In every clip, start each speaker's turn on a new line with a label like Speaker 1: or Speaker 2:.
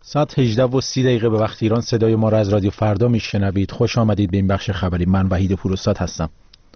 Speaker 1: ساعت 18:30 به وقت ایران صدای ما را از رادیو فردا میشنوید. خوش آمدید به این بخش خبری. من وحید پوراستاد هستم.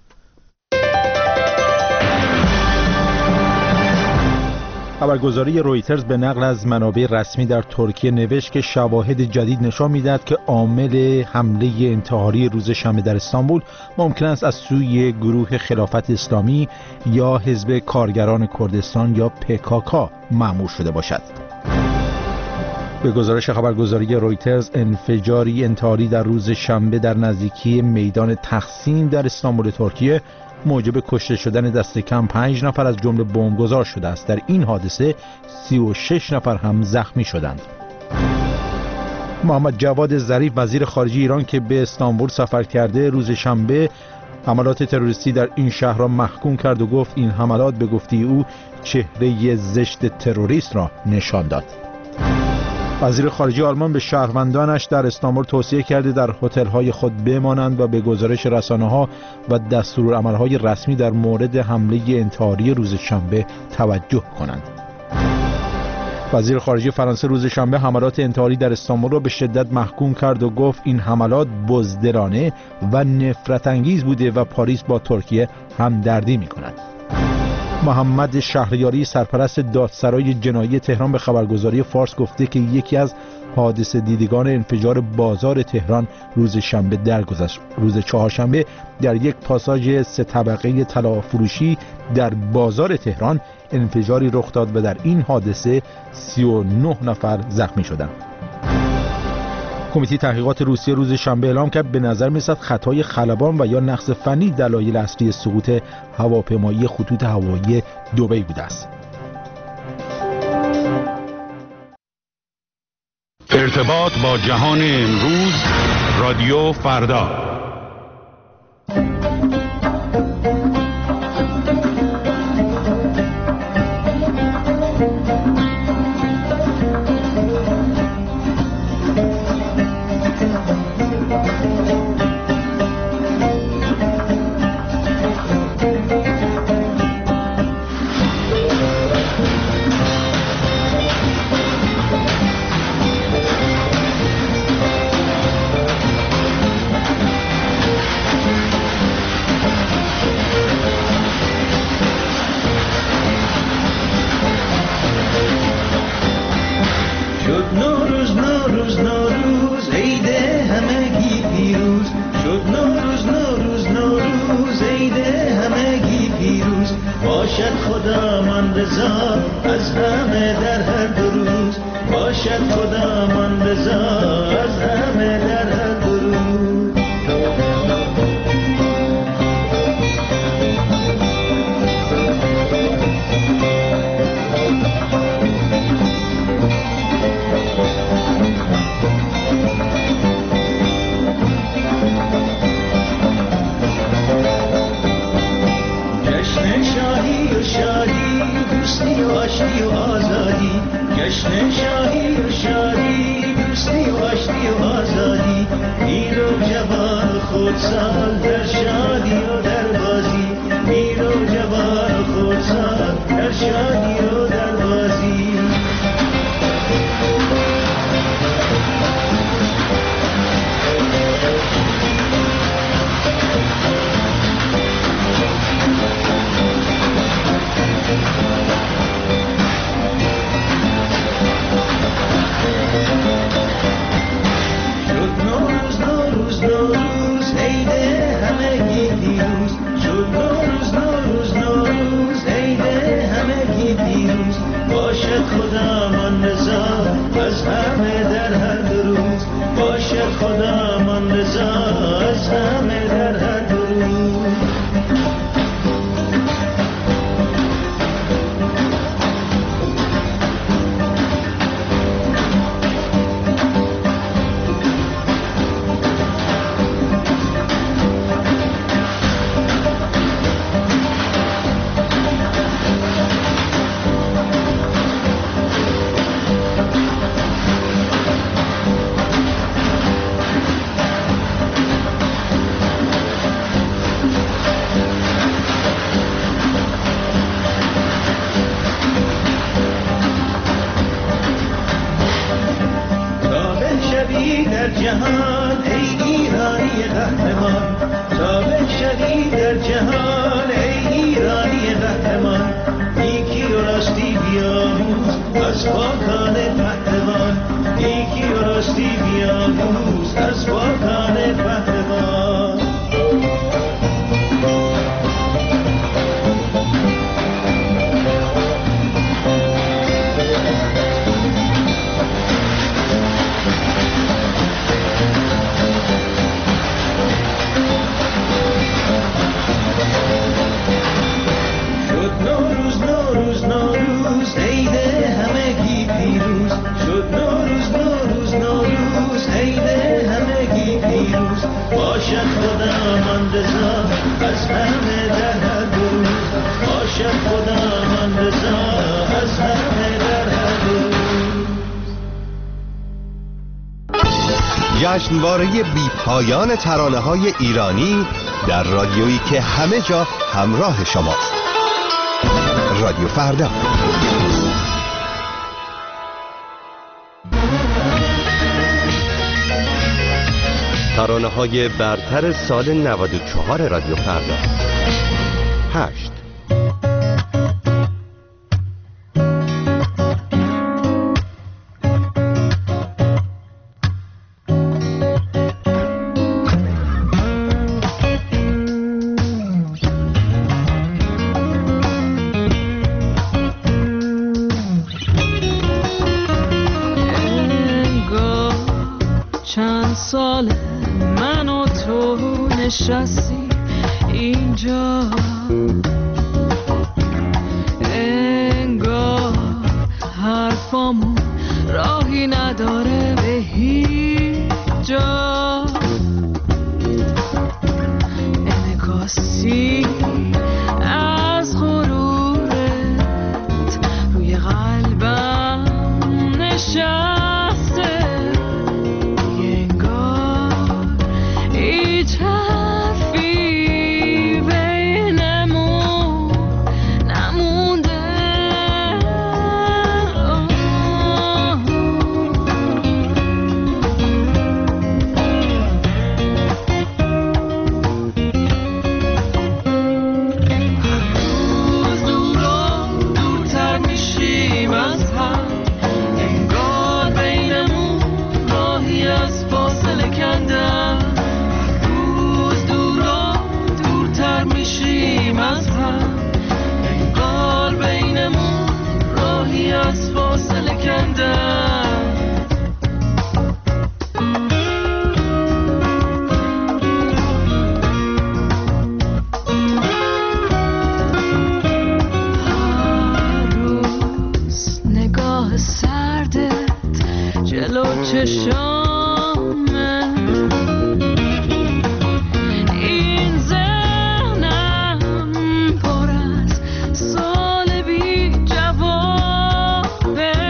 Speaker 1: خبرگزاری رویترز به نقل از منابع رسمی در ترکیه نوشت که شواهد جدید نشان می‌دهد که عامل حمله انتحاری روز شنبه در استانبول ممکن است از سوی گروه خلافت اسلامی یا حزب کارگران کردستان یا PKK مأمور شده باشد. به گزارش خبرگزاری رویترز، انفجاری انتحاری در روز شنبه در نزدیکی میدان تقسیم در استانبول ترکیه موجب کشته شدن دست کم 5 نفر از جمله بمبگذار شده است. در این حادثه 36 نفر هم زخمی شدند. محمد جواد ظریف وزیر خارجه ایران که به استانبول سفر کرده روز شنبه حملات تروریستی در این شهر را محکوم کرد و گفت این حملات به گفته او چهره زشت تروریست را نشان داد. وزیر خارجه آلمان به شهروندانش در استانبول توصیه کرده در هتل‌های خود بمانند و به گزارش رسانه‌ها و دستورالعمل‌های رسمی در مورد حمله انتحاری روز شنبه توجه کنند. وزیر خارجه فرانسه روز شنبه حملات انتحاری در استانبول را به شدت محکوم کرد و گفت این حملات بزدلانه و نفرت انگیز بوده و پاریس با ترکیه همدردی می‌کند. محمد شهریاری سرپرست دادسرای جنایی تهران به خبرگزاری فارس گفته که یکی از حادثه دیدگان انفجار بازار تهران روز شنبه درگذشت. روز چهارشنبه در یک پاساژ 3 طبقه طلا فروشی در بازار تهران انفجاری رخ داد و در این حادثه 39 نفر زخمی شدند. کمیته تحقیقات روسیه روز شنبه اعلام کرد به نظر می‌رسد خطای خلبان و یا نقص فنی دلایل اصلی سقوط هواپیمایی خطوط هوایی دبی بوده است.
Speaker 2: ارتباط با جهان امروز، رادیو فردا.
Speaker 3: در جهان ای ایرانی قهرمان، تابع شدی در جهان ای ایرانی قهرمان، نیکی و راستی بیاموز از پاکان پهلوان، نیکی و راستی بیاموز از پاکان پهلوان. باشد خدامان رضا از همه در هر روز، باشد خدامان رضا از همه در هر روز.
Speaker 4: جشنواره بی پایان ترانه‌های ایرانی در رادیویی که همه جا همراه شماست. رادیو فردا. ترانه‌های برتر سال 94 رادیو فردا. 8.
Speaker 5: چند سال من و تو نشستی اینجا، انگار حرفامون راهی نداره به هیچ جا، انعکاسی از غرورت روی قلبم نشسته، این ذهنم پر از سال بی جوابه،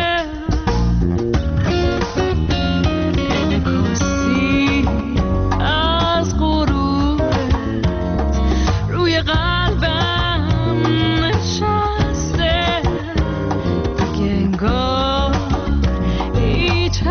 Speaker 5: انعکاسی از غرورت روی قلبم نشسته، دیگه انگار هیچ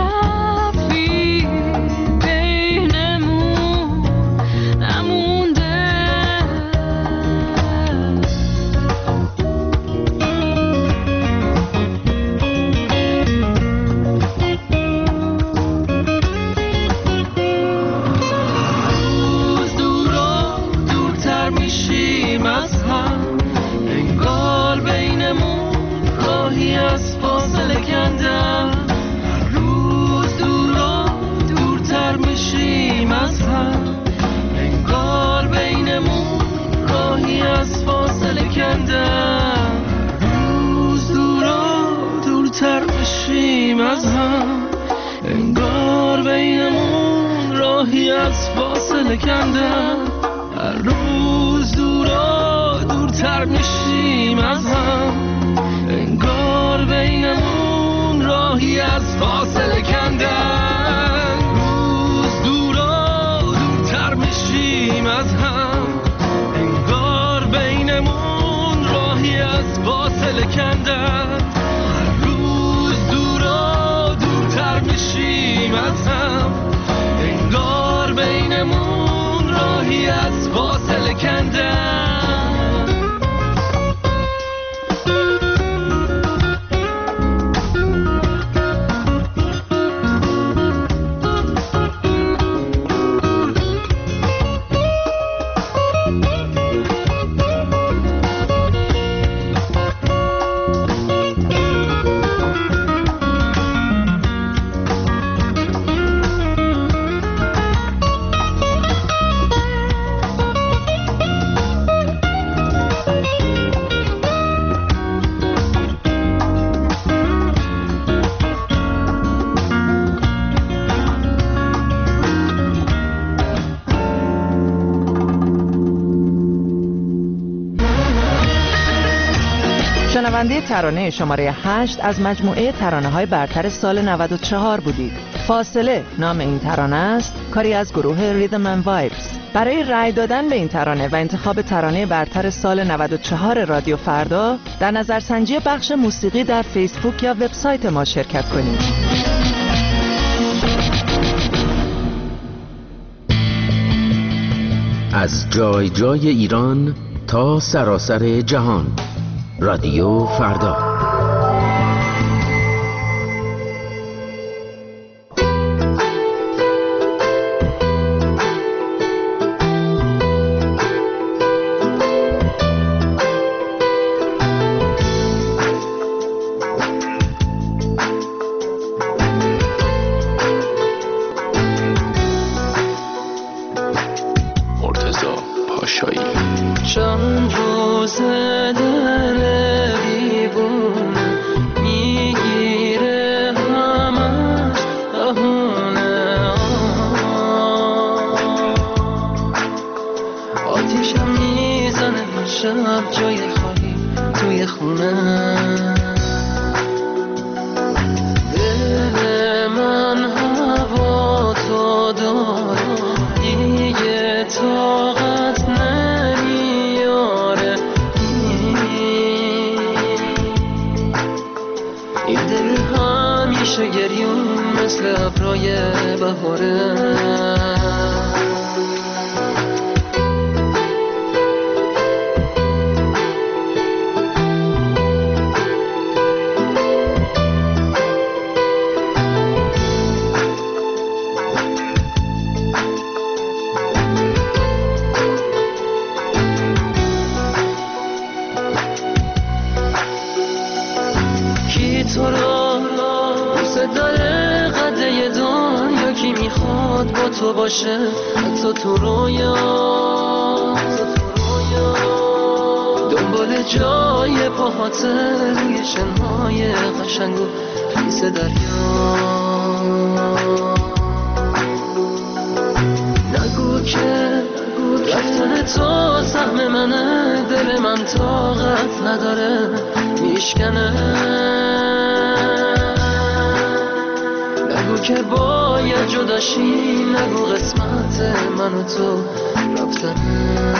Speaker 5: انگار بینمون راهی از فاصله کندم، هر روز دورا دورتر میشیم از هم، انگار بینمون راهی از فاصله کندم، روز دورا دورتر میشیم از هم، انگار بینمون راهی از فاصله کندم، هر روز دورا دورتر میشیم از هم،
Speaker 6: شنونده ترانه شماره 8 از مجموعه ترانه‌های برتر سال 94 بودید. فاصله نام این ترانه است، کاری از گروه ریدم اند وایبز. برای رأی دادن به این ترانه و انتخاب ترانه برتر سال 94 رادیو فردا، در نظرسنجی بخش موسیقی در فیسبوک یا وبسایت ما شرکت کنید.
Speaker 7: از جای جای ایران تا سراسر جهان، رادیو فردا.
Speaker 5: چند روز دل دیوونه میگیره همش بهونه، آتیشم میزنه شب جای خالی توی خونه. دل من هوا تو داره دیگه طاقت نمیاره، این دل همیشه گریون مثل ابرای بهاره. تو را دوست داره قده دنیا، کی میخواد با تو باشه حتی تو رویا، دنبال جای پاهاته روی شنهای قشنگ و خیس دریا. نگو که رفتن تو سهم منه، دل من طاقت نداره میشکنه. نگو که باید جداشی، نگو قسمت من و تو رفتنه.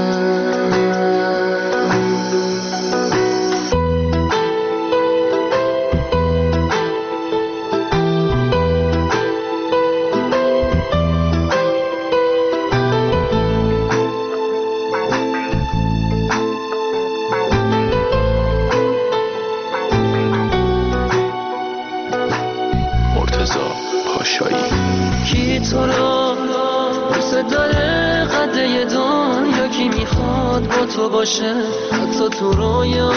Speaker 5: کی تو را دوست داره قده دنیا، کی میخواد با تو باشه حتی تو رویا،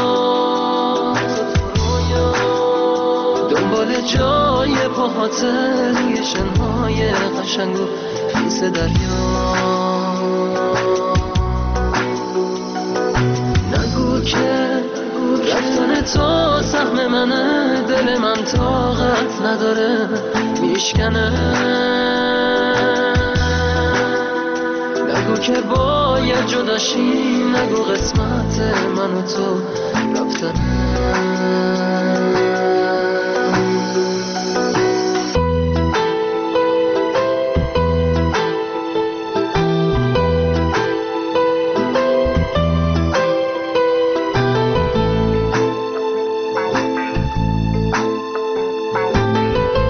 Speaker 5: دنبال جای پاهاته روی شنهای قشنگ و خیس دریا. نگو که رفتن تو سهم منه، دل من طاقت نداره میشکنه. نگو که باید جداشی، نگو قسمت من و تو رفتنه.